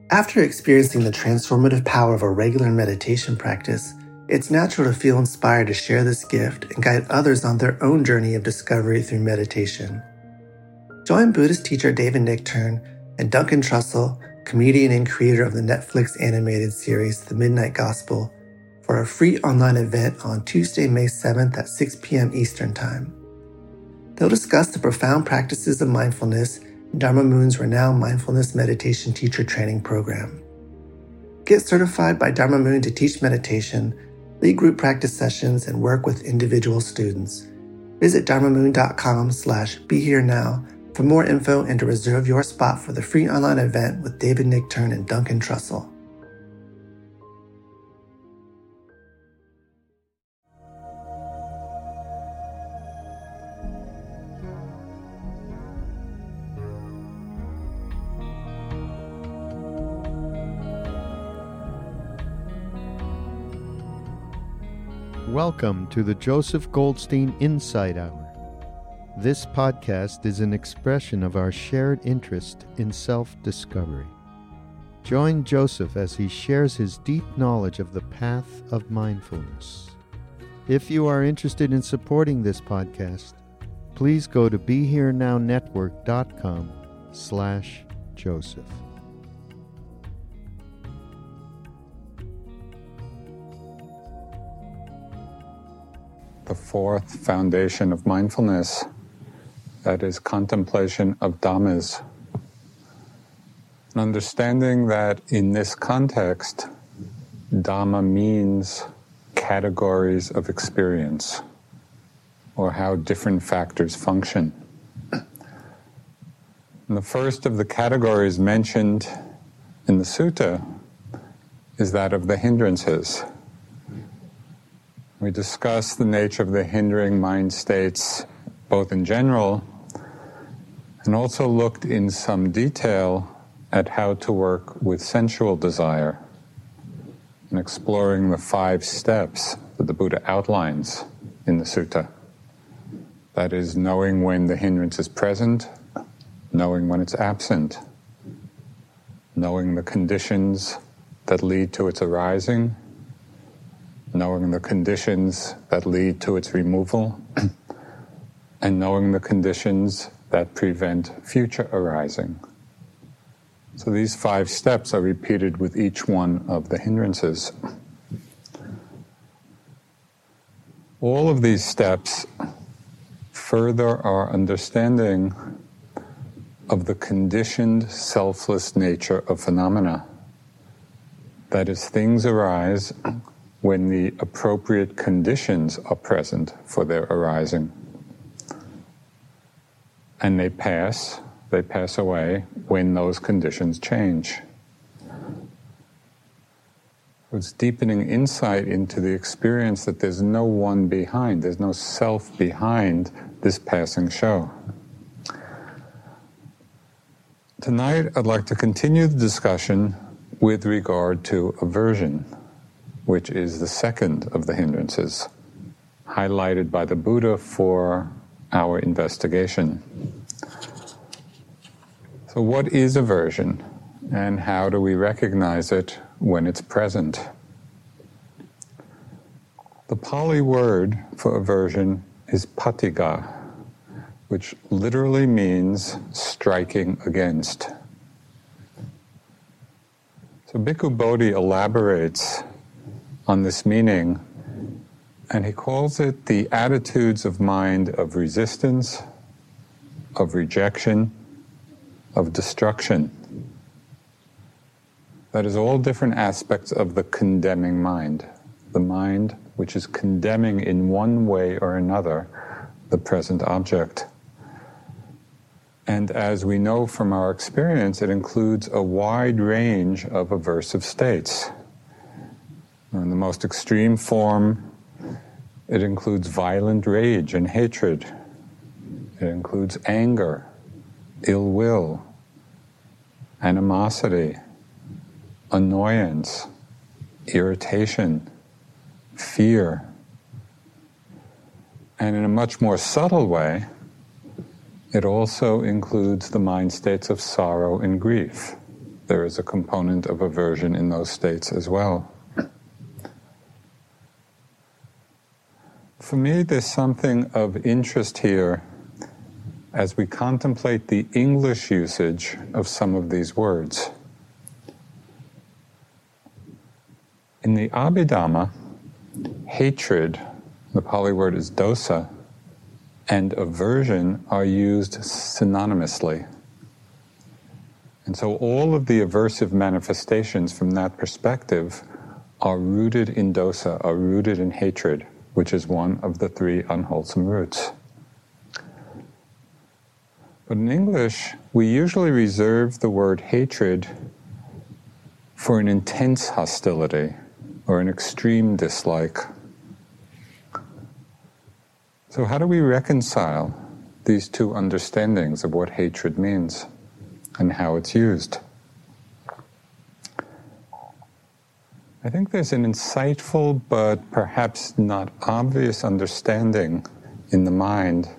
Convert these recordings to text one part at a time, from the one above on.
After experiencing the transformative power of a regular meditation practice, it's natural to feel inspired to share this gift and guide others on their own journey of discovery through meditation. Join Buddhist teacher David Nichtern and Duncan Trussell, comedian and creator of the Netflix animated series The Midnight Gospel, for a free online event on Tuesday, May 7th at 6 p.m. Eastern Time. They'll discuss the profound practices of mindfulness in Dharma Moon's renowned mindfulness meditation teacher training program. Get certified by Dharma Moon to teach meditation, lead group practice sessions, and work with individual students. Visit dharmamoon.com/BeHereNow for more info and to reserve your spot for the free online event with David Nichtern and Duncan Trussell. Welcome to the Joseph Goldstein Insight Hour. This podcast is an expression of our shared interest in self-discovery. Join Joseph as he shares his deep knowledge of the path of mindfulness. If you are interested in supporting this podcast, please go to BeHereNowNetwork.com/Joseph. The fourth foundation of mindfulness, that is contemplation of Dhammas. And understanding that in this context, Dhamma means categories of experience, or how different factors function. And the first of the categories mentioned in the sutta is that of the hindrances. We discussed the nature of the hindering mind states both in general and also looked in some detail at how to work with sensual desire and exploring the 5 steps that the Buddha outlines in the sutta. That is, knowing when the hindrance is present, knowing when it's absent, knowing the conditions that lead to its arising, knowing the conditions that lead to its removal, and knowing the conditions that prevent future arising. So these 5 steps are repeated with each one of the hindrances. All of these steps further our understanding of the conditioned, selfless nature of phenomena. That is, things arise when the appropriate conditions are present for their arising. And they pass away when those conditions change. It's deepening insight into the experience that there's no one behind, there's no self behind this passing show. Tonight, I'd like to continue the discussion with regard to aversion, which is the second of the hindrances, highlighted by the Buddha for our investigation. So what is aversion, and how do we recognize it when it's present? The Pali word for aversion is patigha, which literally means striking against. So Bhikkhu Bodhi elaborates on this meaning, and he calls it the attitudes of mind of resistance, of rejection, of destruction. That is all different aspects of the condemning mind, the mind which is condemning in one way or another the present object. And as we know from our experience, it includes a wide range of aversive states. In the most extreme form, it includes violent rage and hatred. It includes anger, ill will, animosity, annoyance, irritation, fear. And in a much more subtle way, it also includes the mind states of sorrow and grief. there is a component of aversion in those states as well. For me, there's something of interest here as we contemplate the English usage of some of these words. In the Abhidhamma, hatred, the Pali word is dosa, and aversion are used synonymously. And so all of the aversive manifestations from that perspective are rooted in dosa, are rooted in hatred, which is one of the three unwholesome roots. But in English, we usually reserve the word hatred for an intense hostility or an extreme dislike. So how do we reconcile these two understandings of what hatred means and how it's used? I think there's an insightful but perhaps not obvious understanding in the mind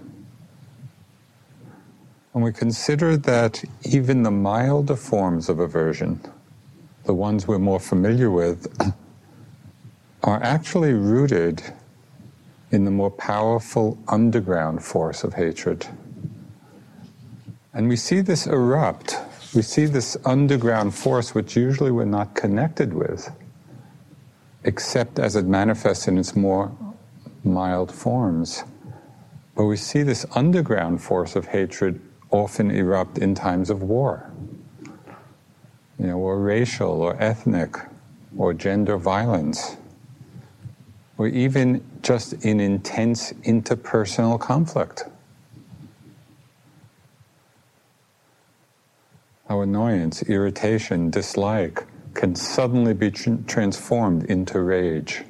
when we consider that even the milder forms of aversion, the ones we're more familiar with, are actually rooted in the more powerful underground force of hatred. And we see this erupt. We see this underground force which usually we're not connected with, except as it manifests in its more mild forms. But we see this underground force of hatred often erupt in times of war, or racial or ethnic or gender violence, or even just in intense interpersonal conflict. How annoyance, irritation, dislike can suddenly be transformed into rage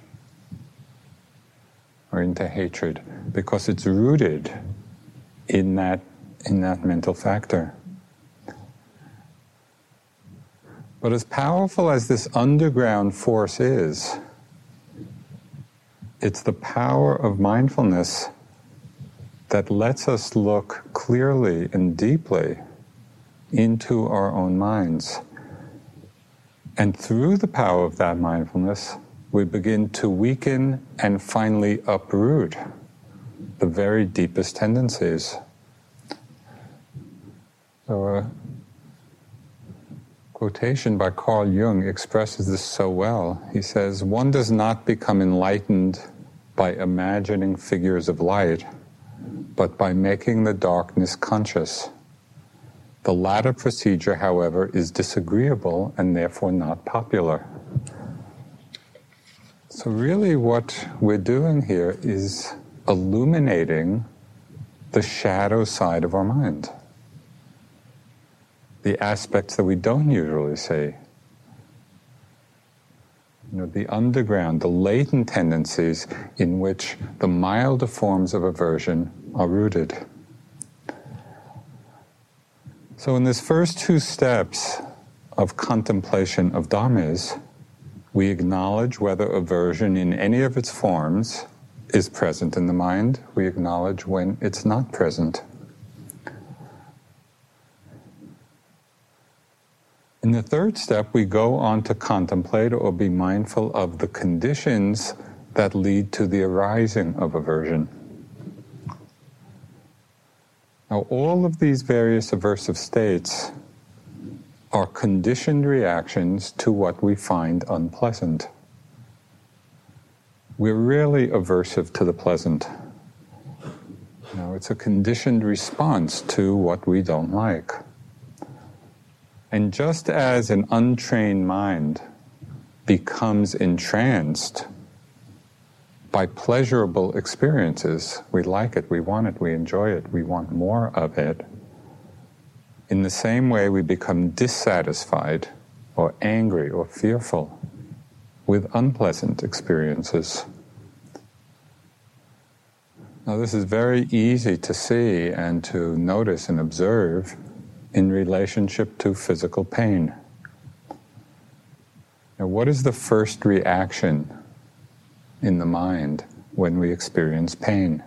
or into hatred because it's rooted in that mental factor. But as powerful as this underground force is, it's the power of mindfulness that lets us look clearly and deeply into our own minds. And through the power of that mindfulness, we begin to weaken and finally uproot the very deepest tendencies. So a quotation by Carl Jung expresses this so well. He says, "One does not become enlightened by imagining figures of light, but by making the darkness conscious. The latter procedure, however, is disagreeable and therefore not popular." So really what we're doing here is illuminating the shadow side of our mind, the aspects that we don't usually see. The underground, the latent tendencies in which the milder forms of aversion are rooted. So in these first two steps of contemplation of dhammas, we acknowledge whether aversion in any of its forms is present in the mind. We acknowledge when it's not present. In the third step, we go on to contemplate or be mindful of the conditions that lead to the arising of aversion. Now, all of these various aversive states are conditioned reactions to what we find unpleasant. We're rarely aversive to the pleasant. It's a conditioned response to what we don't like. And just as an untrained mind becomes entranced by pleasurable experiences, we like it, we want it, we enjoy it, we want more of it, in the same way we become dissatisfied or angry or fearful with unpleasant experiences. Now this is very easy to see and to notice and observe in relationship to physical pain. Now, what is the first reaction in the mind when we experience pain?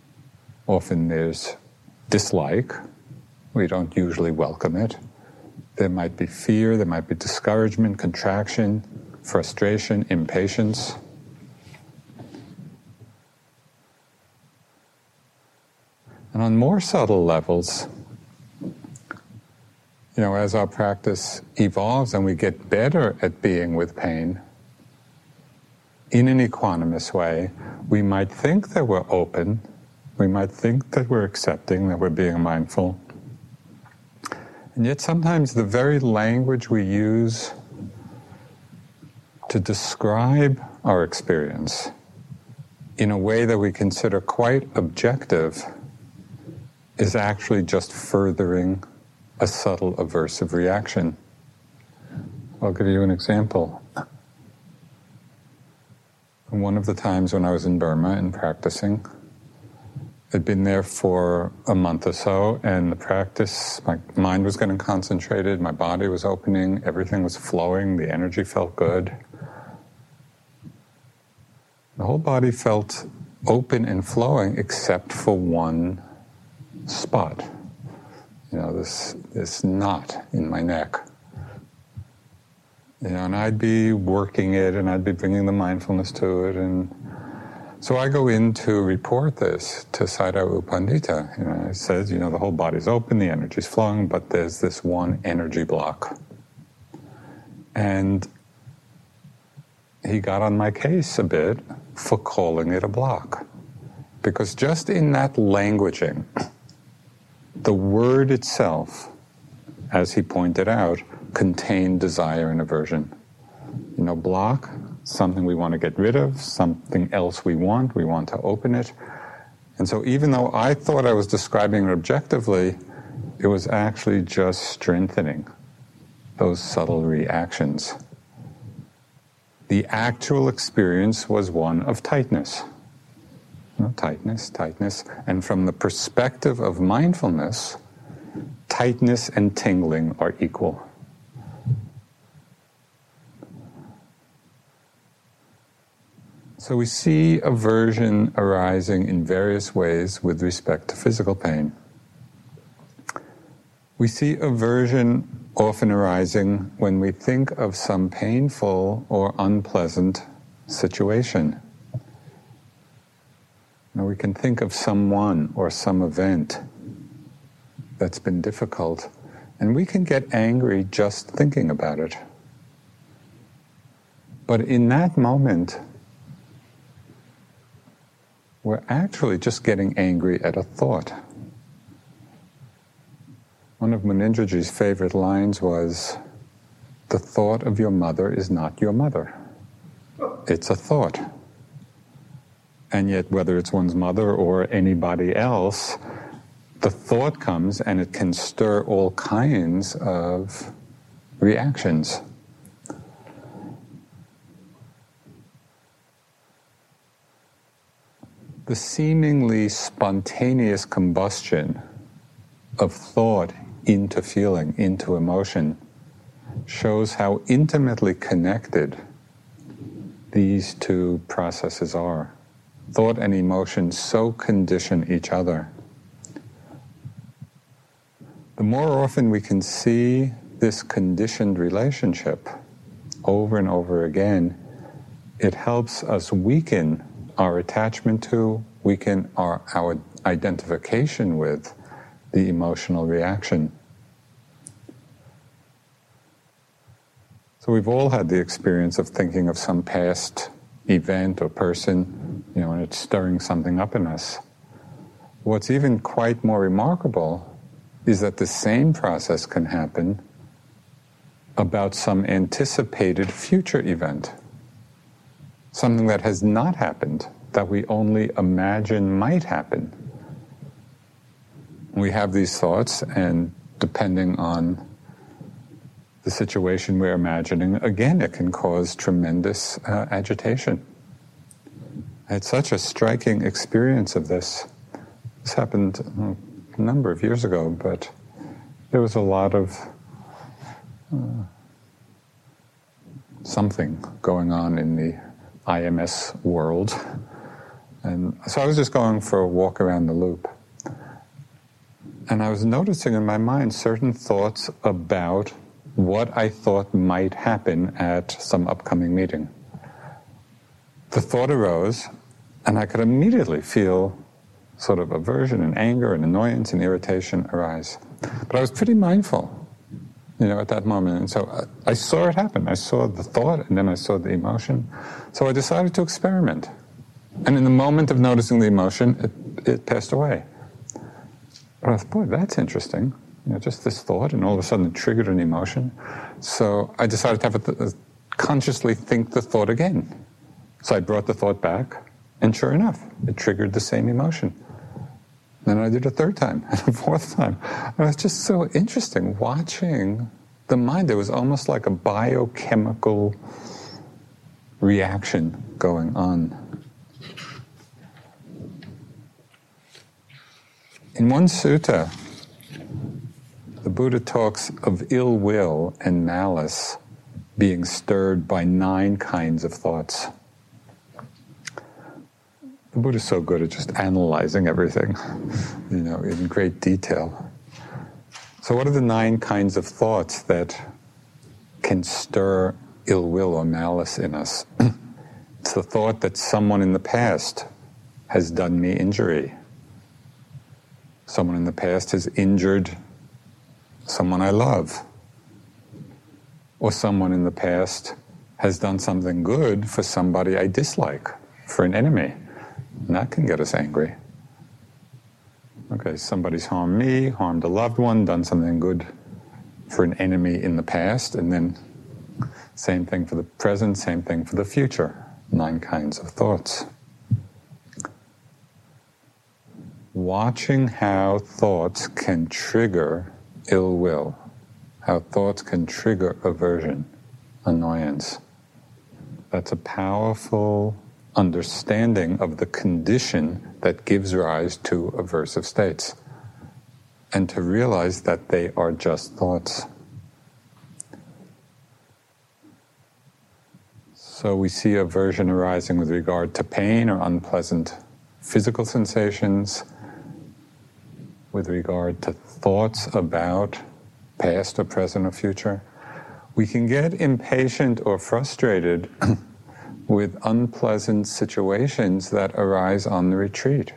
Often there's dislike. We don't usually welcome it. There might be fear, there might be discouragement, contraction, frustration, impatience. And on more subtle levels, as our practice evolves and we get better at being with pain, in an equanimous way, we might think that we're open, we might think that we're accepting, that we're being mindful. And yet sometimes the very language we use to describe our experience in a way that we consider quite objective is actually just furthering a subtle aversive reaction. I'll give you an example. One of the times when I was in Burma and practicing, I'd been there for a month or so, and the practice, my mind was getting concentrated, my body was opening, everything was flowing, the energy felt good. The whole body felt open and flowing except for one spot. This knot in my neck. And I'd be working it, and I'd be bringing the mindfulness to it, and so I go in to report this to Sayadaw U Pandita. It says, the whole body's open, the energy's flowing, but there's this one energy block. And he got on my case a bit for calling it a block. Because just in that languaging, the word itself, as he pointed out, contained desire and aversion. Block, something we want to get rid of, something else we want to open it. And so even though I thought I was describing it objectively, it was actually just strengthening those subtle reactions. The actual experience was one of tightness. Tightness. And from the perspective of mindfulness, tightness and tingling are equal. So we see aversion arising in various ways with respect to physical pain. We see aversion often arising when we think of some painful or unpleasant situation. We can think of someone or some event that's been difficult, and we can get angry just thinking about it. But in that moment, we're actually just getting angry at a thought. One of Munindraji's favorite lines was, "The thought of your mother is not your mother. It's a thought." And yet, whether it's one's mother or anybody else, the thought comes and it can stir all kinds of reactions. The seemingly spontaneous combustion of thought into feeling, into emotion, shows how intimately connected these two processes are. Thought and emotion so condition each other. The more often we can see this conditioned relationship over and over again, it helps us weaken our attachment to, weaken our identification with the emotional reaction. So we've all had the experience of thinking of some past event or person, and it's stirring something up in us. What's even quite more remarkable is that the same process can happen about some anticipated future event, something that has not happened, that we only imagine might happen. We have these thoughts, and depending on the situation we're imagining, again, it can cause tremendous agitation. I had such a striking experience of this. This happened a number of years ago, but there was a lot of something going on in the IMS world. And so I was just going for a walk around the loop. And I was noticing in my mind certain thoughts about what I thought might happen at some upcoming meeting. The thought arose, and I could immediately feel sort of aversion and anger and annoyance and irritation arise. But I was pretty mindful, at that moment. And so I saw it happen. I saw the thought, and then I saw the emotion. So I decided to experiment. And in the moment of noticing the emotion, it passed away. But I thought, boy, that's interesting. Just this thought, and all of a sudden it triggered an emotion. So I decided to have it consciously think the thought again. So I brought the thought back, and sure enough, it triggered the same emotion. Then I did a third time, and a fourth time. And it was just so interesting watching the mind. There was almost like a biochemical reaction going on. In one sutta, the Buddha talks of ill will and malice being stirred by 9 kinds of thoughts. The Buddha is so good at just analyzing everything, in great detail. So what are the 9 kinds of thoughts that can stir ill will or malice in us? It's the thought that someone in the past has done me injury. Someone in the past has injured someone I love. Or someone in the past has done something good for somebody I dislike, for an enemy. And that can get us angry. Okay, somebody's harmed me, harmed a loved one, done something good for an enemy in the past, and then same thing for the present, same thing for the future. 9 kinds of thoughts. Watching how thoughts can trigger ill will, how thoughts can trigger aversion, annoyance. That's a powerful understanding of the condition that gives rise to aversive states, and to realize that they are just thoughts. So we see aversion arising with regard to pain or unpleasant physical sensations, with regard to thoughts about past or present or future. We can get impatient or frustrated with unpleasant situations that arise on the retreat.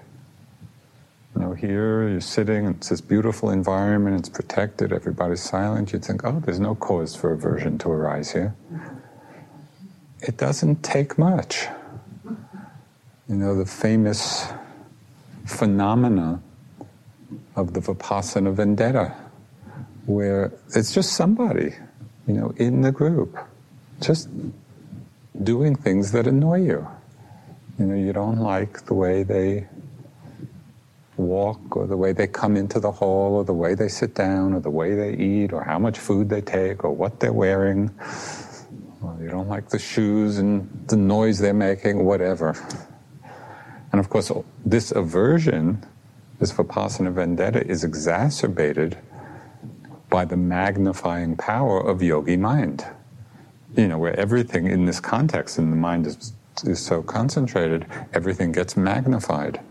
Here you're sitting, it's this beautiful environment, it's protected, everybody's silent. You'd think, oh, there's no cause for aversion to arise here. It doesn't take much. The famous phenomena of the Vipassana vendetta, where it's just somebody, in the group, just doing things that annoy you. You don't like the way they walk, or the way they come into the hall, or the way they sit down, or the way they eat, or how much food they take, or what they're wearing. Or you don't like the shoes and the noise they're making, whatever. And of course, this aversion, this Vipassana vendetta, is exacerbated by the magnifying power of yogi mind. Where everything in this context, and the mind is so concentrated, everything gets magnified.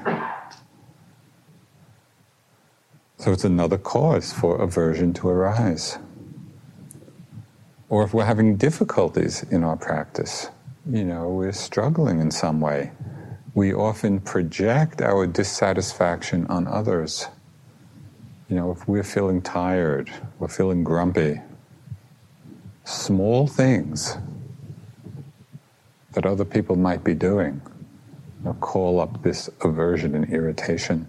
So it's another cause for aversion to arise. Or if we're having difficulties in our practice, we're struggling in some way, we often project our dissatisfaction on others. If we're feeling tired, we're feeling grumpy, small things that other people might be doing call up this aversion and irritation.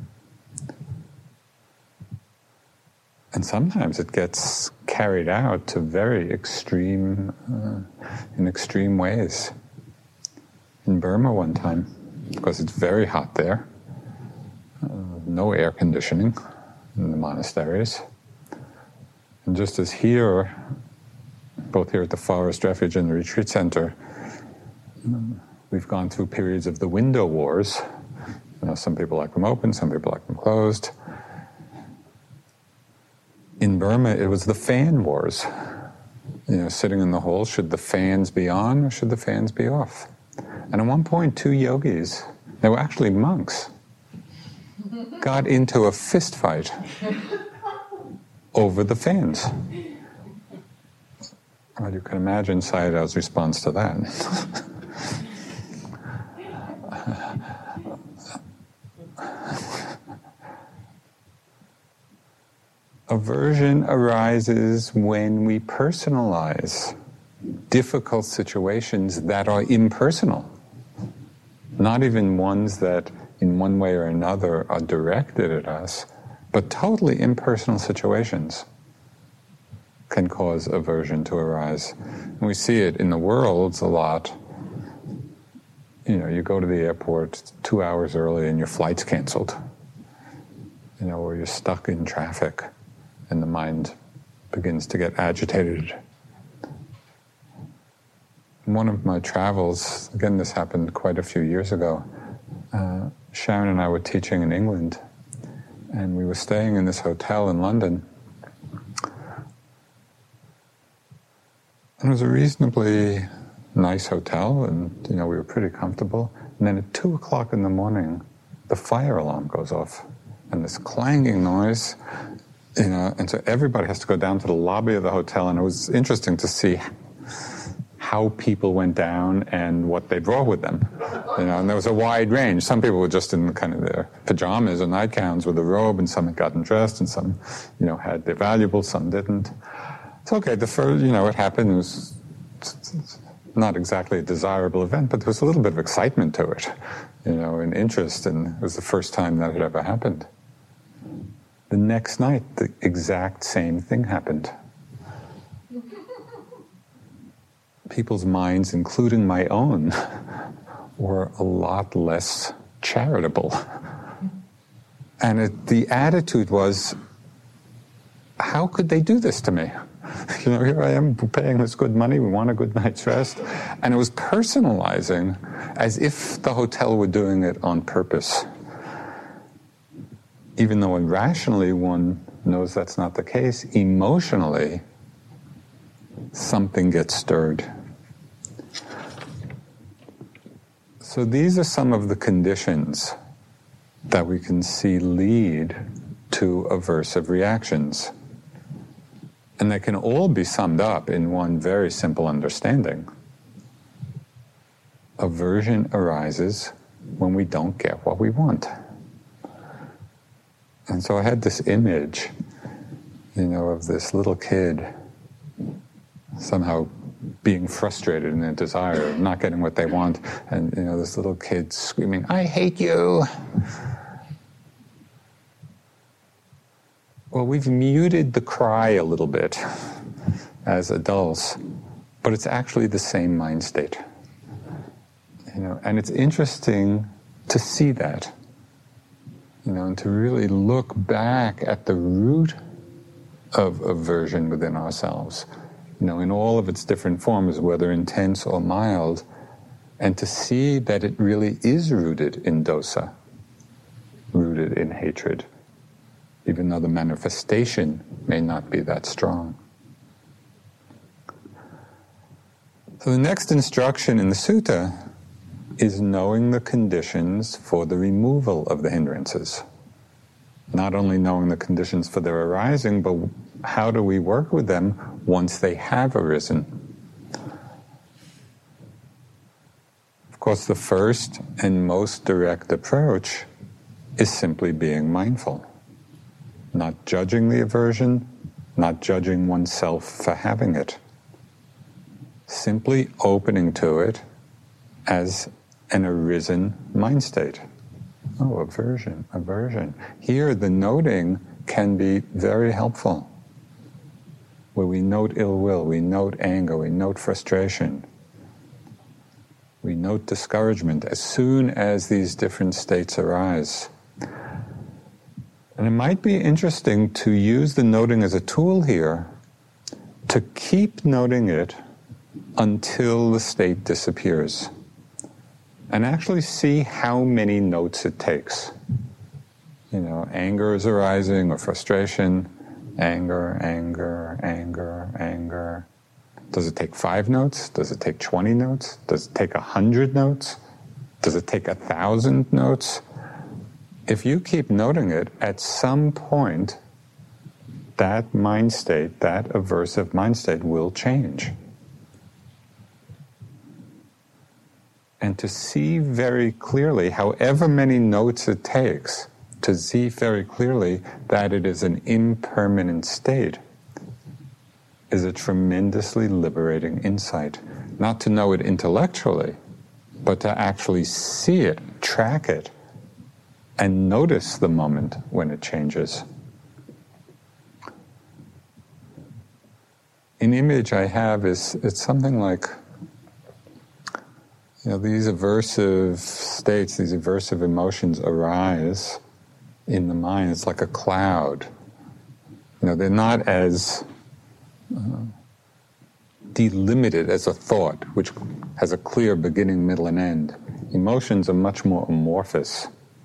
And sometimes it gets carried out to very extreme ways. In Burma one time, because it's very hot there, no air conditioning in the monasteries. And just as here, both here at the Forest Refuge and the Retreat Center, we've gone through periods of the window wars. Some people like them open, some people like them closed. In Burma, it was the fan wars. Sitting in the hall, should the fans be on or should the fans be off? And at one point, 2 yogis, they were actually monks, got into a fist fight over the fans. Well, you can imagine Sayadaw's response to that. Aversion arises when we personalize difficult situations that are impersonal, not even ones that in one way or another are directed at us, but totally impersonal situations can cause aversion to arise. And we see it in the world a lot. You know, you go to the airport 2 hours early and your flight's canceled, you know, or you're stuck in traffic and the mind begins to get agitated. In one of my travels, again, this happened quite a few years ago, Sharon and I were teaching in England, and we were staying in this hotel in London. And it was a reasonably nice hotel, and you know, we were pretty comfortable. And then at 2 o'clock in the morning, the fire alarm goes off, and this clanging noise, you know, and so everybody has to go down to the lobby of the hotel, and it was interesting to see how people went down and what they brought with them. You know, and there was a wide range. Some people were just in kind of their pajamas or nightgowns with a robe, and some had gotten dressed, and some, you know, had their valuables, some didn't. It's okay. The first, you know, it happened. It was not exactly a desirable event, but there was a little bit of excitement to it, you know, and interest, and it was the first time that had ever happened. The next night, the exact same thing happened. People's minds, including my own, were a lot less charitable. And the attitude was, how could they do this to me? You know, here I am paying this good money, we want a good night's rest. And it was personalizing as if the hotel were doing it on purpose. Even though rationally one knows that's not the case, emotionally something gets stirred. So these are some of the conditions that we can see lead to aversive reactions. And they can all be summed up in one very simple understanding. Aversion arises when we don't get what we want. And so I had this image, you know, of this little kid somehow being frustrated in their desire of not getting what they want, and you know, this little kid screaming, "I hate you!" Well, we've muted the cry a little bit as adults, but it's actually the same mind state. You know, and it's interesting to see that, you know, and to really look back at the root of aversion within ourselves, you know, in all of its different forms, whether intense or mild, and to see that it really is rooted in dosa, rooted in hatred, even though the manifestation may not be that strong. So the next instruction in the sutta is knowing the conditions for the removal of the hindrances. Not only knowing the conditions for their arising, but how do we work with them once they have arisen? Of course, the first and most direct approach is simply being mindful. Not judging the aversion, not judging oneself for having it. Simply opening to it as an arisen mind state. Oh, aversion, aversion. Here, the noting can be very helpful. Where we note ill will, we note anger, we note frustration, we note discouragement as soon as these different states arise. And it might be interesting to use the noting as a tool here to keep noting it until the state disappears. And actually see how many notes it takes. You know, anger is arising or frustration, anger, anger, anger, anger. Does it take 5 notes? Does it take 20 notes? Does it take 100 notes? Does it take 1,000 notes? If you keep noting it, at some point, that mind state, that aversive mind state will change. and to see very clearly, however many notes it takes, to see very clearly that it is an impermanent state is a tremendously liberating insight. Not to know it intellectually, but to actually see it, track it, and notice the moment when it changes. An image I have is, it's something like, these aversive states, these aversive emotions arise in the mind. It's like a cloud. They're not as delimited as a thought, which has a clear beginning, middle, and end. Emotions are much more amorphous.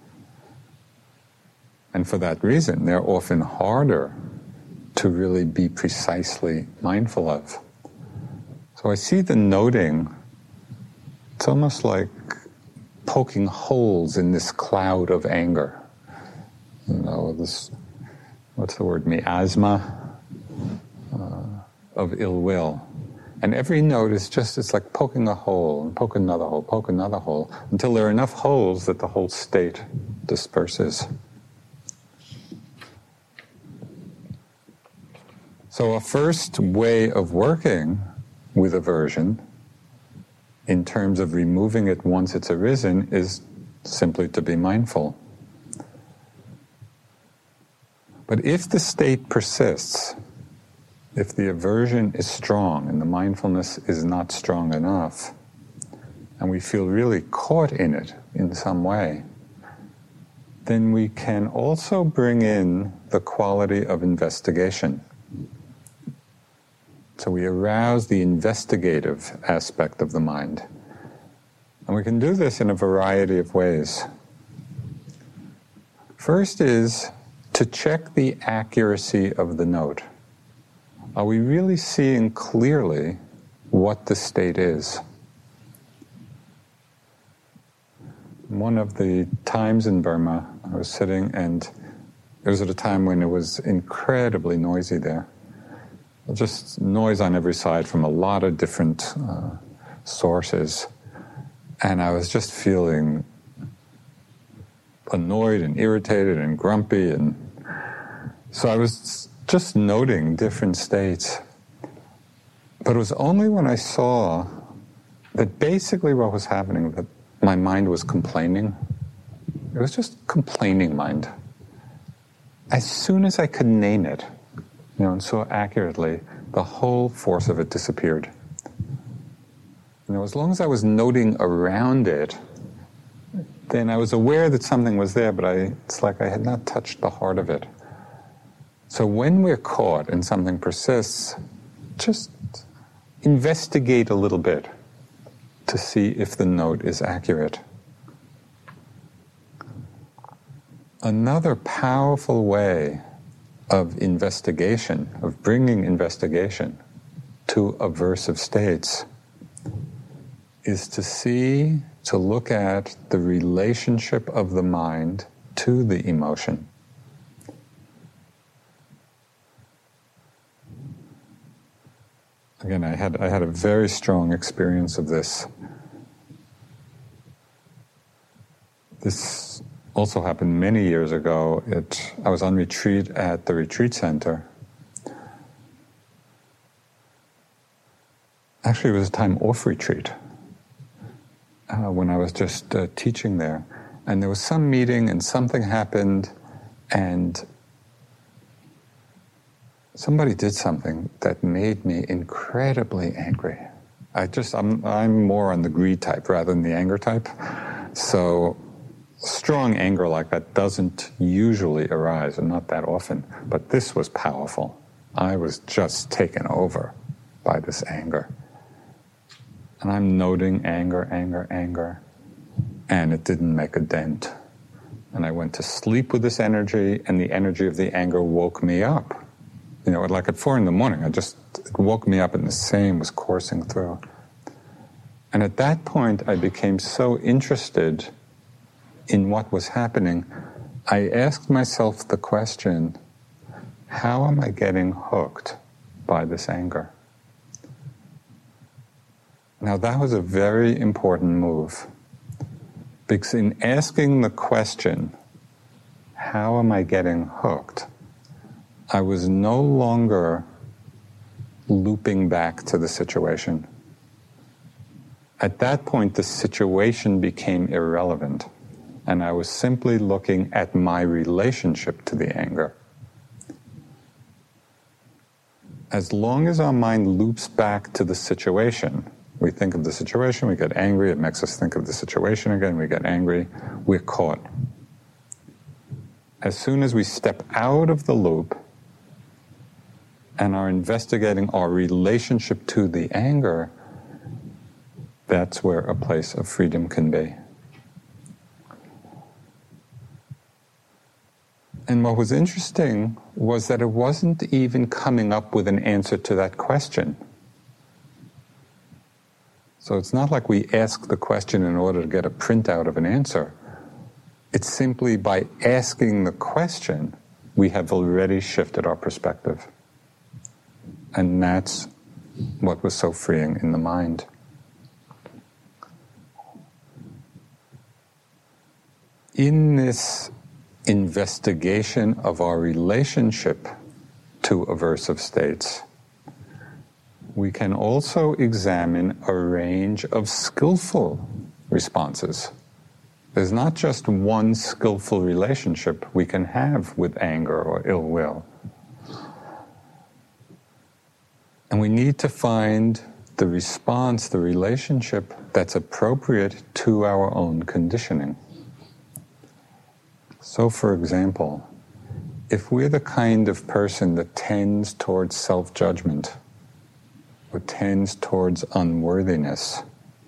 And for that reason, they're often harder to really be precisely mindful of. So I see the noting, it's almost like poking holes in this cloud of anger. This, what's the word, miasma of ill will. And every note is just, it's like poking a hole, and poke another hole, until there are enough holes that the whole state disperses. So a first way of working with aversion, in terms of removing it once it's arisen, is simply to be mindful. But if the state persists, if the aversion is strong and the mindfulness is not strong enough, and we feel really caught in it in some way, then we can also bring in the quality of investigation. So we arouse the investigative aspect of the mind. And we can do this in a variety of ways. First is to check the accuracy of the note. Are we really seeing clearly what the state is? One of the times in Burma, I was sitting, and it was at a time when it was incredibly noisy there. Just noise on every side from a lot of different sources. And I was just feeling annoyed and irritated and grumpy. And so I was just noting different states. But it was only when I saw that basically what was happening, that my mind was complaining. It was just complaining mind. As soon as I could name it, and so accurately, the whole force of it disappeared. As long as I was noting around it, then I was aware that something was there, but it's like I had not touched the heart of it. So when we're caught and something persists, just investigate a little bit to see if the note is accurate. Another powerful way of investigation, of bringing investigation to aversive states, is to look at the relationship of the mind to the emotion. Again, I had a very strong experience of this. This also happened many years ago. I was on retreat at the retreat center. Actually, it was a time off retreat when I was just teaching there. And there was some meeting and something happened, and somebody did something that made me incredibly angry. I'm more on the greed type rather than the anger type. So strong anger like that doesn't usually arise, and not that often. But this was powerful. I was just taken over by this anger. And I'm noting anger, and it didn't make a dent. And I went to sleep with this energy, and the energy of the anger woke me up. Like at 4 a.m, it woke me up, and the same was coursing through. And at that point, I became so interested in what was happening, I asked myself the question, how am I getting hooked by this anger? Now that was a very important move, because in asking the question, how am I getting hooked? I was no longer looping back to the situation. At that point, the situation became irrelevant, and I was simply looking at my relationship to the anger. As long as our mind loops back to the situation, we think of the situation, we get angry, it makes us think of the situation again, we get angry, we're caught. As soon as we step out of the loop and are investigating our relationship to the anger, that's where a place of freedom can be. And what was interesting was that it wasn't even coming up with an answer to that question. So it's not like we ask the question in order to get a printout of an answer. It's simply by asking the question, we have already shifted our perspective. And that's what was so freeing in the mind. In this investigation of our relationship to aversive states, we can also examine a range of skillful responses. There's not just one skillful relationship we can have with anger or ill will. And we need to find the response, the relationship that's appropriate to our own conditioning. So, for example, if we're the kind of person that tends towards self-judgment or tends towards unworthiness,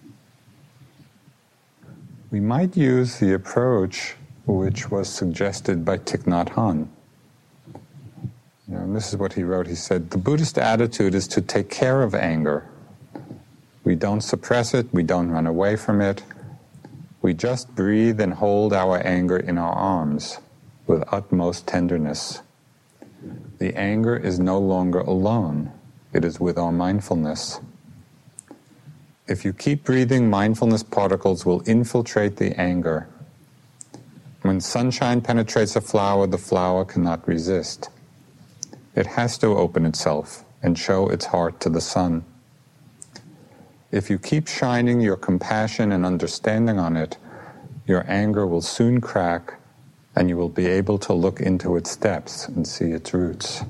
we might use the approach which was suggested by Thich Nhat Hanh. And this is what he wrote. He said, the Buddhist attitude is to take care of anger. We don't suppress it, we don't run away from it. We just breathe and hold our anger in our arms with utmost tenderness. The anger is no longer alone. It is with our mindfulness. If you keep breathing, mindfulness particles will infiltrate the anger. When sunshine penetrates a flower, the flower cannot resist. It has to open itself and show its heart to the sun. If you keep shining your compassion and understanding on it, your anger will soon crack, and you will be able to look into its depths and see its roots.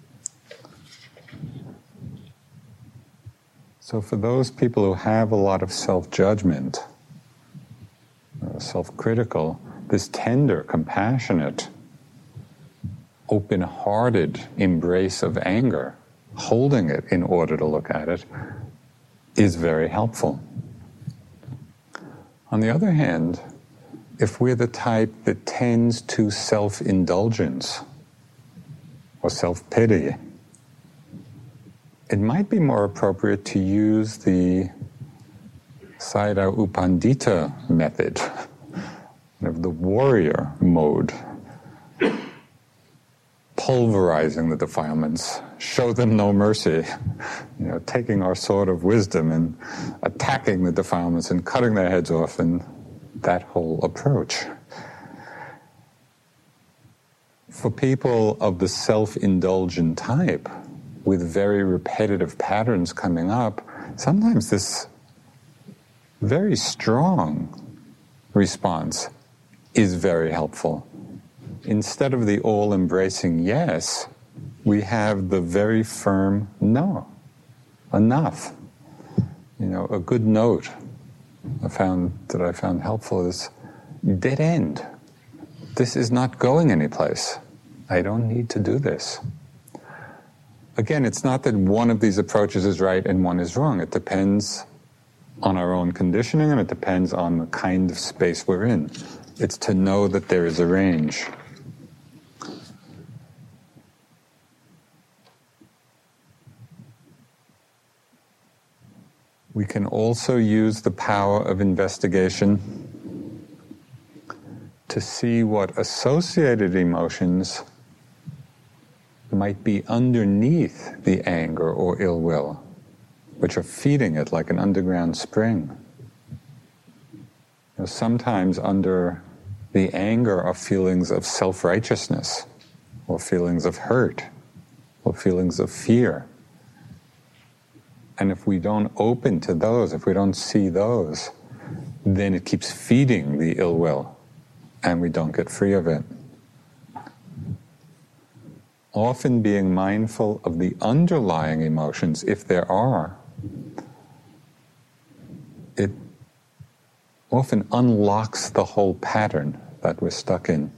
So for those people who have a lot of self-judgment, self-critical, this tender, compassionate, open-hearted embrace of anger, holding it in order to look at it, is very helpful. On the other hand, if we're the type that tends to self-indulgence or self-pity, it might be more appropriate to use the Sayadaw U Pandita method, of the warrior mode, pulverizing the defilements, show them no mercy, taking our sword of wisdom and attacking the defilements and cutting their heads off, and that whole approach. For people of the self-indulgent type, with very repetitive patterns coming up, sometimes this very strong response is very helpful. Instead of the all-embracing yes, we have the very firm no. Enough. A good note I found helpful is dead end. This is not going anyplace. I don't need to do this. Again, it's not that one of these approaches is right and one is wrong. It depends on our own conditioning, and it depends on the kind of space we're in. It's to know that there is a range. We can also use the power of investigation to see what associated emotions might be underneath the anger or ill will. which are feeding it like an underground spring. Sometimes under the anger are feelings of self-righteousness, or feelings of hurt, or feelings of fear. And if we don't open to those, if we don't see those, then it keeps feeding the ill will, and we don't get free of it. Often being mindful of the underlying emotions, if there are, it often unlocks the whole pattern that we're stuck in.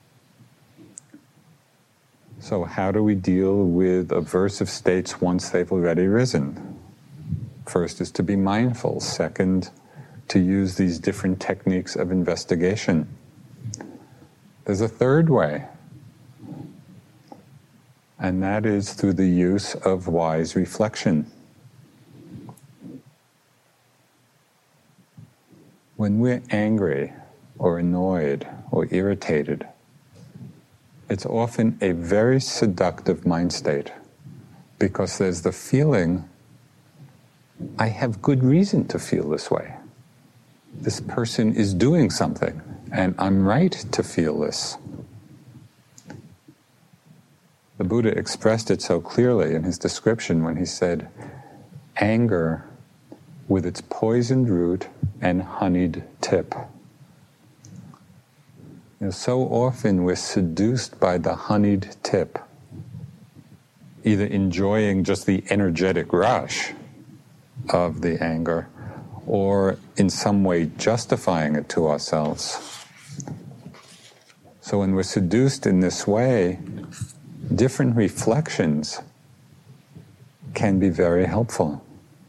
So how do we deal with aversive states once they've already risen? First is to be mindful. Second, to use these different techniques of investigation. There's a third way, and that is through the use of wise reflection. When we're angry or annoyed or irritated, it's often a very seductive mind state, because there's the feeling, I have good reason to feel this way. This person is doing something, and I'm right to feel this. The Buddha expressed it so clearly in his description when he said, anger with its poisoned root and honeyed tip. So often we're seduced by the honeyed tip, either enjoying just the energetic rush of the anger, or in some way justifying it to ourselves. So when we're seduced in this way, different reflections can be very helpful.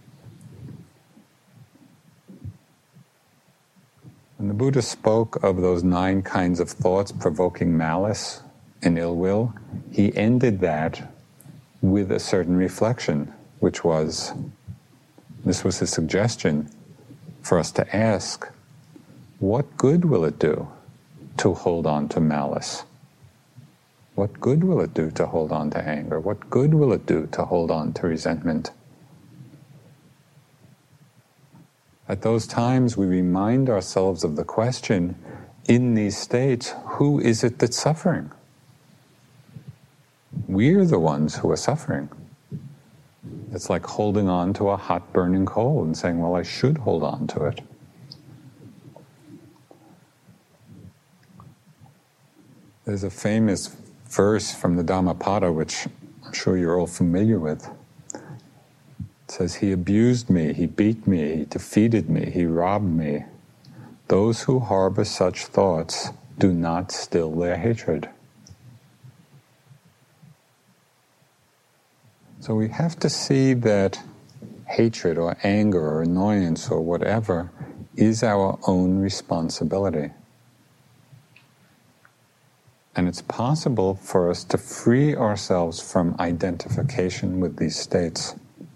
When the Buddha spoke of those 9 kinds of thoughts provoking malice and ill will, he ended that with a certain reflection, which was, this was his suggestion for us to ask, what good will it do to hold on to malice? What good will it do to hold on to anger? What good will it do to hold on to resentment? At those times, we remind ourselves of the question, in these states, who is it that's suffering? We're the ones who are suffering. It's like holding on to a hot burning coal and saying, well, I should hold on to it. There's a famous verse from the Dhammapada, which I'm sure you're all familiar with. It says, he abused me, he beat me, he defeated me, he robbed me. Those who harbor such thoughts do not still their hatred. So we have to see that hatred or anger or annoyance or whatever is our own responsibility. And it's possible for us to free ourselves from identification with these states.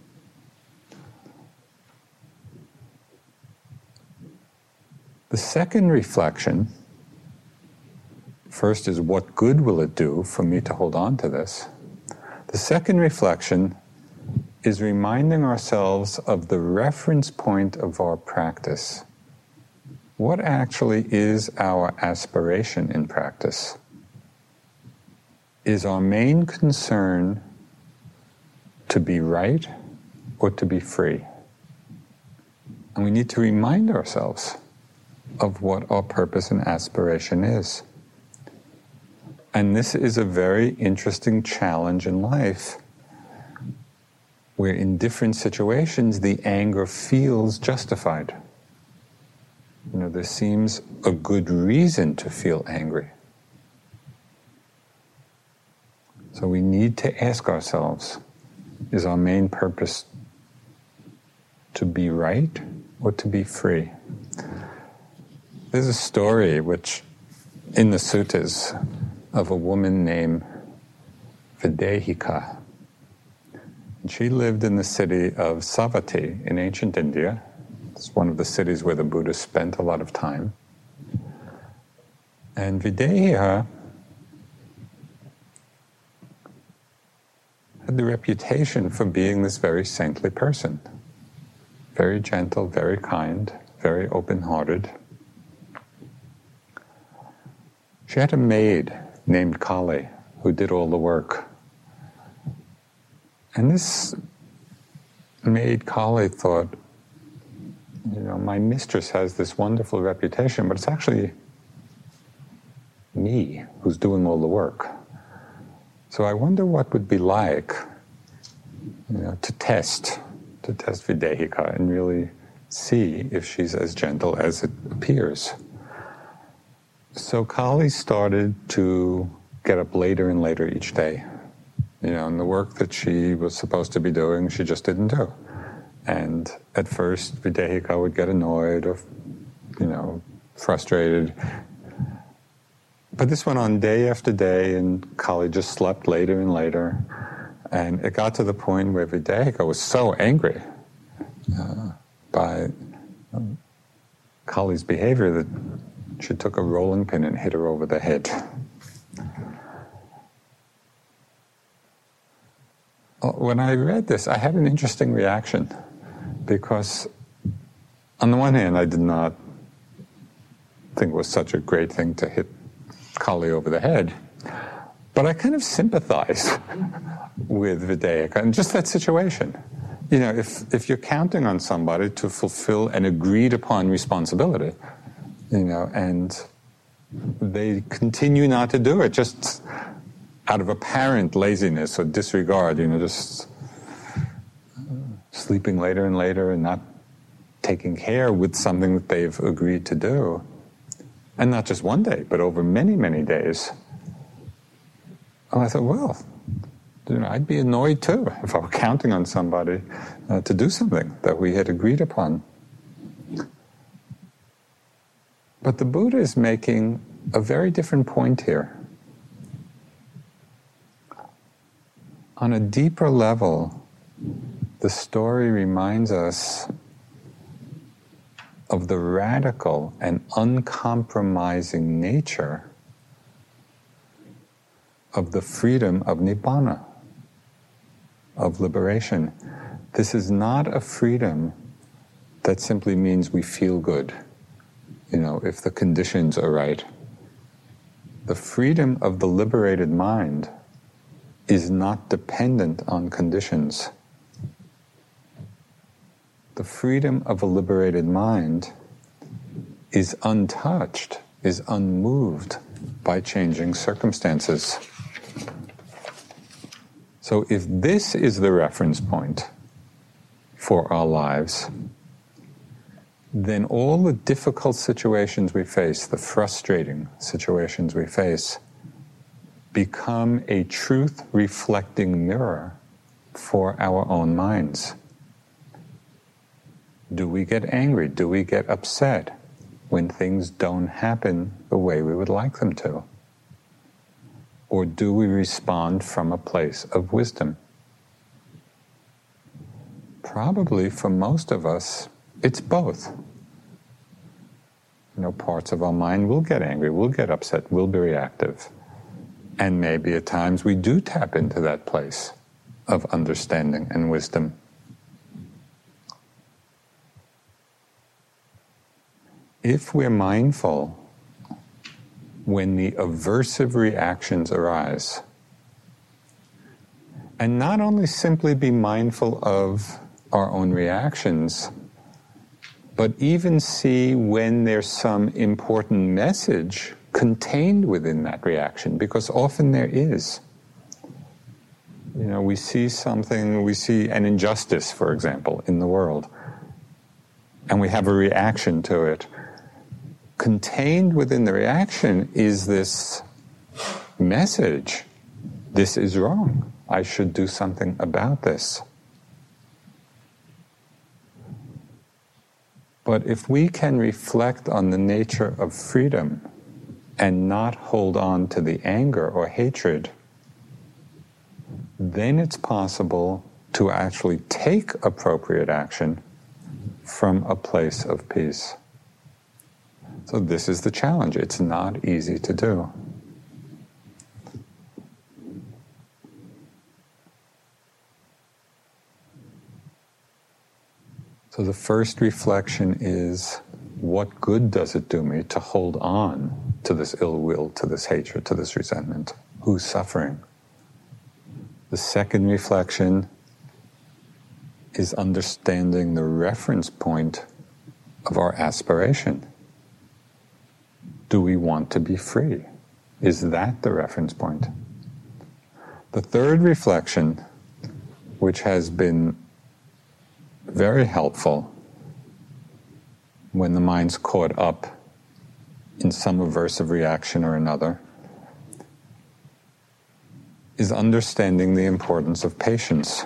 The second reflection, first is what good will it do for me to hold on to this? The second reflection is reminding ourselves of the reference point of our practice. What actually is our aspiration in practice? Is our main concern to be right or to be free? And we need to remind ourselves of what our purpose and aspiration is. And this is a very interesting challenge in life, where in different situations the anger feels justified. There seems a good reason to feel angry. So we need to ask ourselves, is our main purpose to be right or to be free? There's a story which, in the suttas, of a woman named Videhika. And she lived in the city of Savatthi in ancient India. It's one of the cities where the Buddha spent a lot of time. And Videhika had the reputation for being this very saintly person. very gentle, very kind, very open-hearted. She had a maid named Kali who did all the work. And this maid, Kali, thought, my mistress has this wonderful reputation, but it's actually me who's doing all the work. So I wonder what would be like, to test Videhika and really see if she's as gentle as it appears. So Kali started to get up later and later each day. And the work that she was supposed to be doing, she just didn't do. And at first, Videhika would get annoyed or, frustrated. But this went on day after day, and Kali just slept later and later. And it got to the point where Videhika was so angry by Kali's behavior that she took a rolling pin and hit her over the head. When I read this, I had an interesting reaction, because on the one hand, I did not think it was such a great thing to hit Kali over the head, but I kind of sympathized with Videhika and just that situation. If you're counting on somebody to fulfill an agreed upon responsibility, and they continue not to do it, just out of apparent laziness or disregard, just sleeping later and later and not taking care with something that they've agreed to do. And not just one day, but over many, many days. And I thought, I'd be annoyed too if I were counting on somebody to do something that we had agreed upon. But the Buddha is making a very different point here. On a deeper level, the story reminds us of the radical and uncompromising nature of the freedom of Nibbana, of liberation. This is not a freedom that simply means we feel good, if the conditions are right. The freedom of the liberated mind is not dependent on conditions. The freedom of a liberated mind is untouched, is unmoved by changing circumstances. So if this is the reference point for our lives, then all the difficult situations we face, the frustrating situations we face, become a truth-reflecting mirror for our own minds. Do we get angry? Do we get upset when things don't happen the way we would like them to? Or do we respond from a place of wisdom? Probably for most of us, it's both. Parts of our mind will get angry, will get upset, will be reactive. And maybe at times we do tap into that place of understanding and wisdom. If we're mindful when the aversive reactions arise, and not only simply be mindful of our own reactions, but even see when there's some important message contained within that reaction, because often there is. We see something, we see an injustice, for example, in the world, and we have a reaction to it. Contained within the reaction is this message: this is wrong, I should do something about this. But if we can reflect on the nature of freedom and not hold on to the anger or hatred, then it's possible to actually take appropriate action from a place of peace. So this is the challenge. It's not easy to do. So the first reflection is, what good does it do me to hold on to this ill will, to this hatred, to this resentment? Who's suffering? The second reflection is understanding the reference point of our aspiration. Do we want to be free? Is that the reference point? The third reflection, which has been very helpful when the mind's caught up in some aversive reaction or another, is understanding the importance of patience.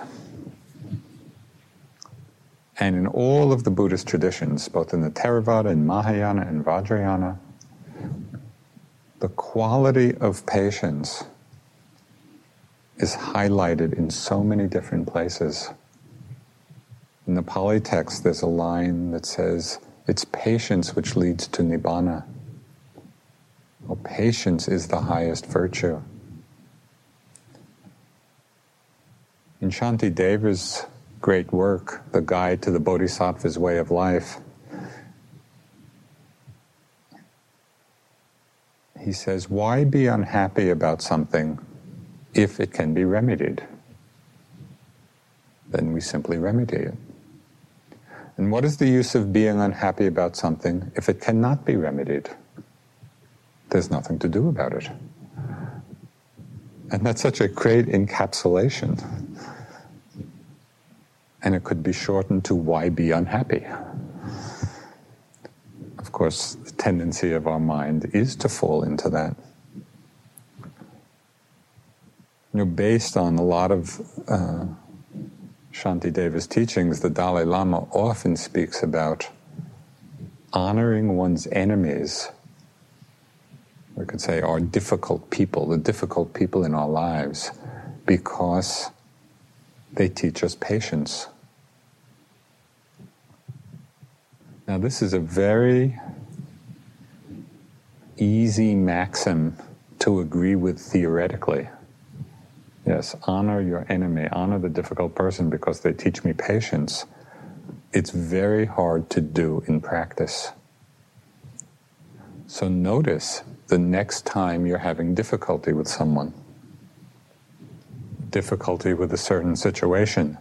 And in all of the Buddhist traditions, both in the Theravada and Mahayana and Vajrayana, the quality of patience is highlighted in so many different places. In the Pali text, there's a line that says, it's patience which leads to Nibbana. Well, patience is the highest virtue. In Shantideva's great work, The Guide to the Bodhisattva's Way of Life, he says, why be unhappy about something if it can be remedied? Then we simply remedy it. And what is the use of being unhappy about something if it cannot be remedied? There's nothing to do about it. And that's such a great encapsulation. And it could be shortened to, why be unhappy? Of course, the tendency of our mind is to fall into that. Based on a lot of Shantideva's teachings, the Dalai Lama often speaks about honoring one's enemies. We could say our difficult people, the difficult people in our lives, because they teach us patience. Now, this is a very easy maxim to agree with theoretically. Yes, honor your enemy, honor the difficult person because they teach me patience. It's very hard to do in practice. So notice the next time you're having difficulty with someone, difficulty with a certain situation.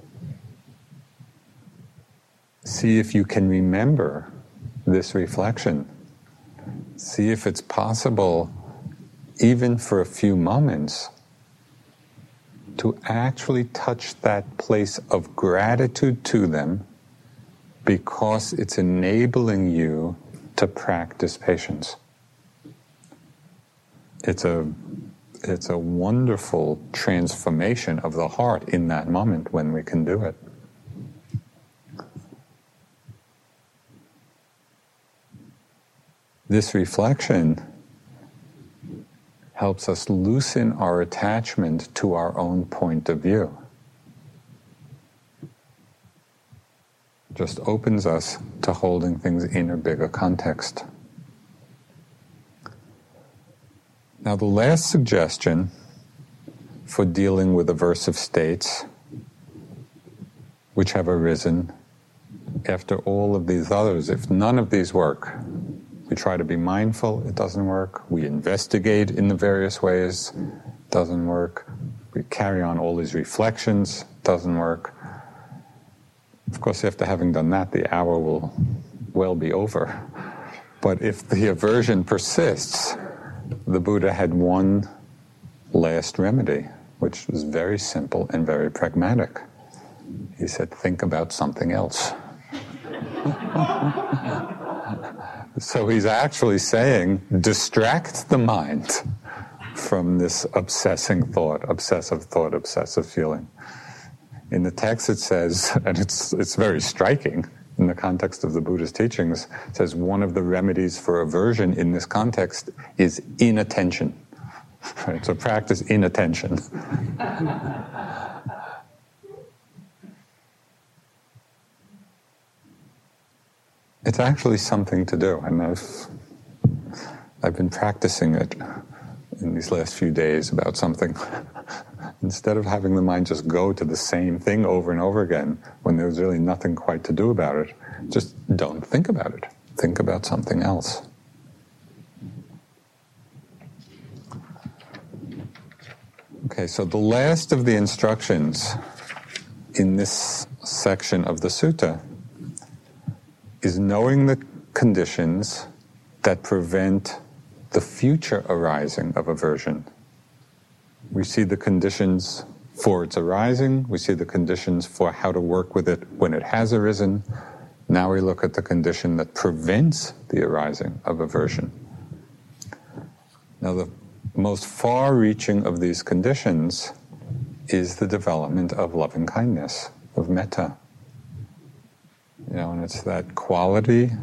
See if you can remember this reflection. See if it's possible, even for a few moments, to actually touch that place of gratitude to them because it's enabling you to practice patience. It's a wonderful transformation of the heart in that moment when we can do it. This reflection helps us loosen our attachment to our own point of view. Just opens us to holding things in a bigger context. Now, the last suggestion for dealing with aversive states which have arisen after all of these others, if none of these work, we try to be mindful, it doesn't work. We investigate in the various ways, it doesn't work. We carry on all these reflections, it doesn't work. Of course, after having done that, the hour will well be over. But if the aversion persists, the Buddha had one last remedy, which was very simple and very pragmatic. He said, think about something else. So he's actually saying, distract the mind from this obsessive thought, obsessive feeling. In the text it says, and it's very striking in the context of the Buddha's teachings, it says one of the remedies for aversion in this context is inattention. Right? So practice inattention. It's actually something to do, and I've been practicing it in these last few days about something instead of having the mind just go to the same thing over and over again when there's really nothing quite to do about it, just don't think about it. Think about something else. Okay, so the last of the instructions in this section of the sutta is knowing the conditions that prevent the future arising of aversion. We see the conditions for its arising, we see the conditions for how to work with it when it has arisen. Now we look at the condition that prevents the arising of aversion. Now the most far-reaching of these conditions is the development of loving kindness, of metta. And it's that quality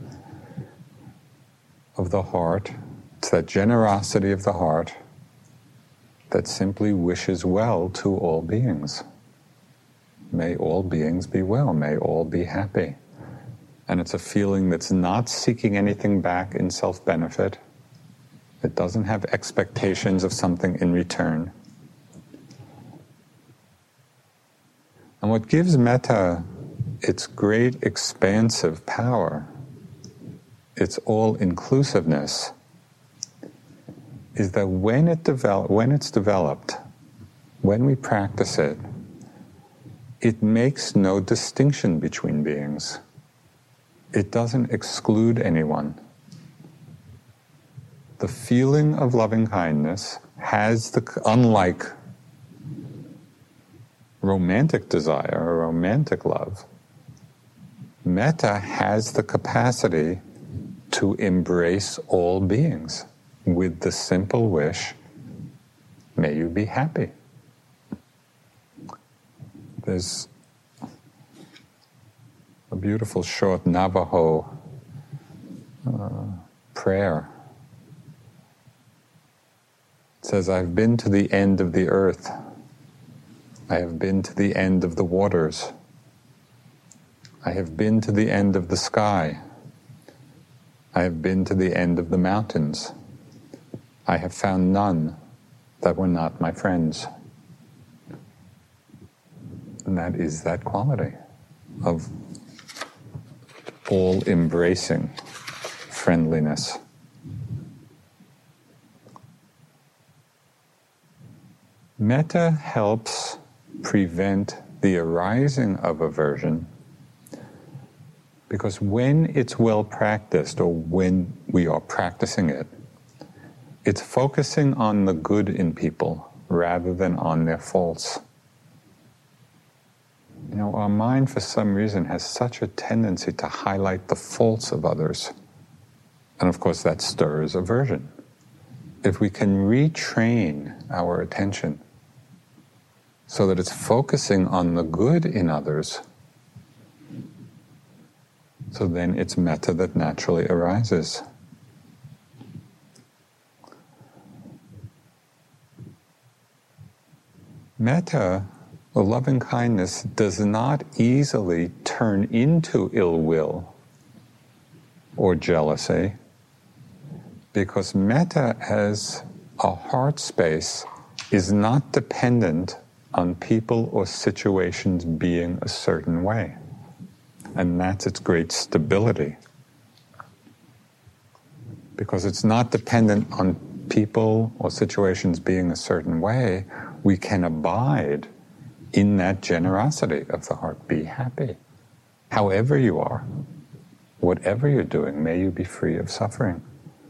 of the heart, it's that generosity of the heart that simply wishes well to all beings. May all beings be well, may all be happy. And it's a feeling that's not seeking anything back in self-benefit. It doesn't have expectations of something in return. And what gives metta its great expansive power, its all-inclusiveness, is that when it's developed, when we practice it, it makes no distinction between beings. It doesn't exclude anyone. The feeling of loving kindness has unlike romantic desire or romantic love, metta has the capacity to embrace all beings with the simple wish, may you be happy. There's a beautiful short Navajo prayer. It says, I've been to the end of the earth. I have been to the end of the waters. I have been to the end of the sky. I have been to the end of the mountains. I have found none that were not my friends. And that is that quality of all-embracing friendliness. Metta helps prevent the arising of aversion because when it's well practiced, or when we are practicing it, it's focusing on the good in people rather than on their faults. Our mind, for some reason, has such a tendency to highlight the faults of others. And of course, that stirs aversion. If we can retrain our attention so that it's focusing on the good in others, so then it's metta that naturally arises. Metta, or loving kindness, does not easily turn into ill will or jealousy, because metta as a heart space is not dependent on people or situations being a certain way. And that's its great stability. Because it's not dependent on people or situations being a certain way, we can abide in that generosity of the heart. Be happy. However you are, whatever you're doing, may you be free of suffering.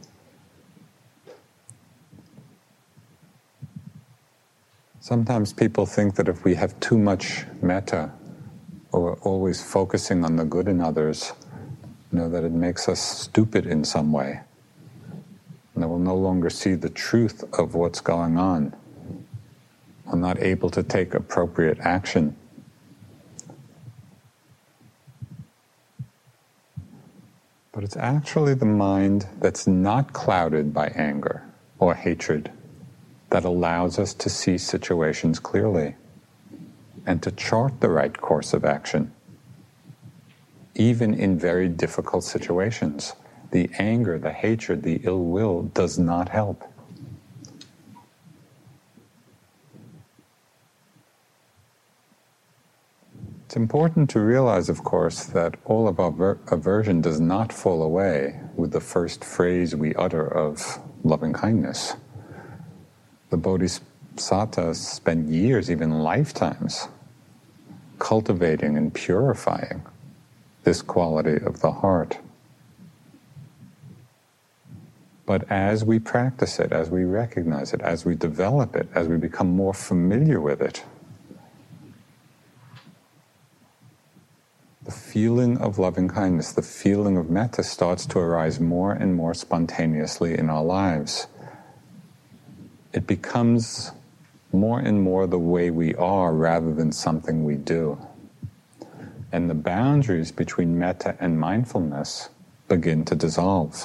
Sometimes people think that if we have too much metta, or we're always focusing on the good in others, that it makes us stupid in some way. And that we'll no longer see the truth of what's going on. We're not able to take appropriate action. But it's actually the mind that's not clouded by anger or hatred that allows us to see situations clearly and to chart the right course of action. Even in very difficult situations, the anger, the hatred, the ill will does not help. It's important to realize, of course, that all of our aversion does not fall away with the first phrase we utter of loving kindness. The Bodhisattvas spent years, even lifetimes, cultivating and purifying this quality of the heart. But as we practice it, as we recognize it, as we develop it, as we become more familiar with it, the feeling of loving kindness, the feeling of metta starts to arise more and more spontaneously in our lives. It becomes more and more the way we are rather than something we do. And the boundaries between metta and mindfulness begin to dissolve.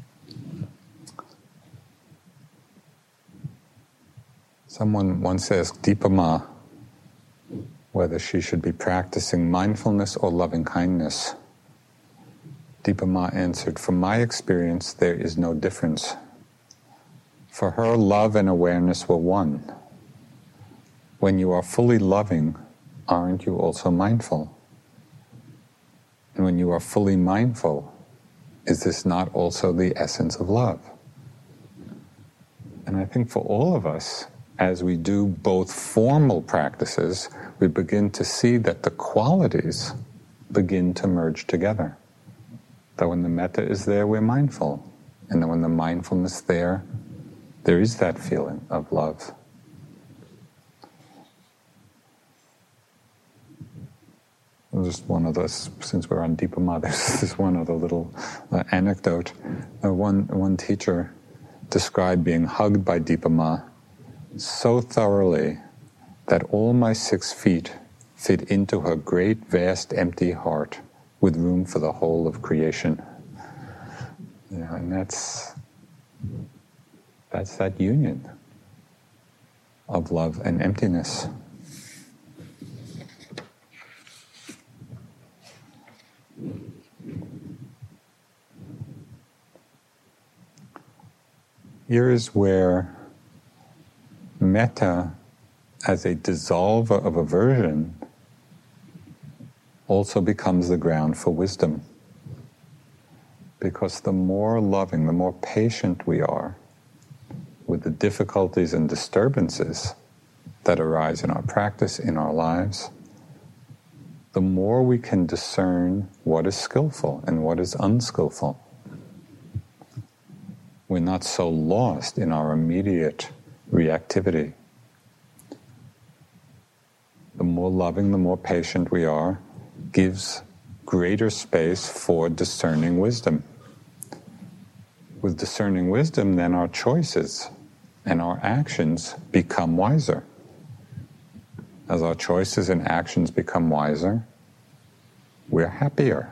Someone once asked Dipa Ma whether she should be practicing mindfulness or loving kindness. Dipa Ma answered, "From my experience, there is no difference." For her, love and awareness were one. When you are fully loving, aren't you also mindful? And when you are fully mindful, is this not also the essence of love? And I think for all of us, as we do both formal practices, we begin to see that the qualities begin to merge together. That when the metta is there, we're mindful. And then when the mindfulness is there is that feeling of love. Just one of those, since we're on Dipa Ma, there's one other little anecdote. One teacher described being hugged by Dipa Ma so thoroughly that all my 6 feet fit into her great, vast, empty heart with room for the whole of creation. And that's that union of love and emptiness. Here is where metta, as a dissolver of aversion, also becomes the ground for wisdom. Because the more loving, the more patient we are with the difficulties and disturbances that arise in our practice, in our lives, the more we can discern what is skillful and what is unskillful. We're not so lost in our immediate reactivity. The more loving, the more patient we are, gives greater space for discerning wisdom. With discerning wisdom, then our choices and our actions become wiser. As our choices and actions become wiser, we're happier.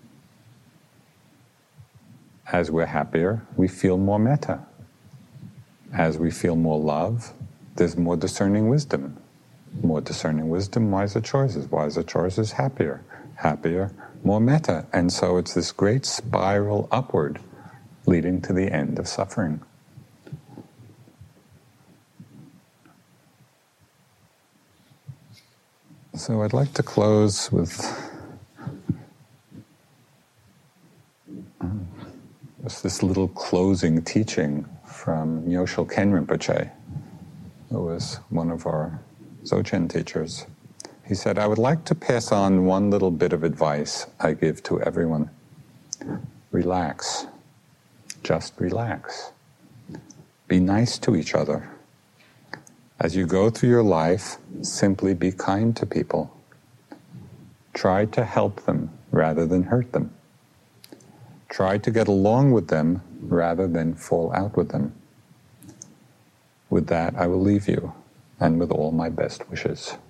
As we're happier, we feel more metta. As we feel more love, there's more discerning wisdom. More discerning wisdom, wiser choices. Wiser choices, happier. Happier, more metta. And so it's this great spiral upward, leading to the end of suffering. So I'd like to close with just this little closing teaching from Nyoshul Ken Rinpoche, who was one of our Dzogchen teachers. He said, "I would like to pass on one little bit of advice I give to everyone. Relax. Just relax. Be nice to each other. As you go through your life, simply be kind to people. Try to help them rather than hurt them. Try to get along with them rather than fall out with them. With that, I will leave you, and with all my best wishes."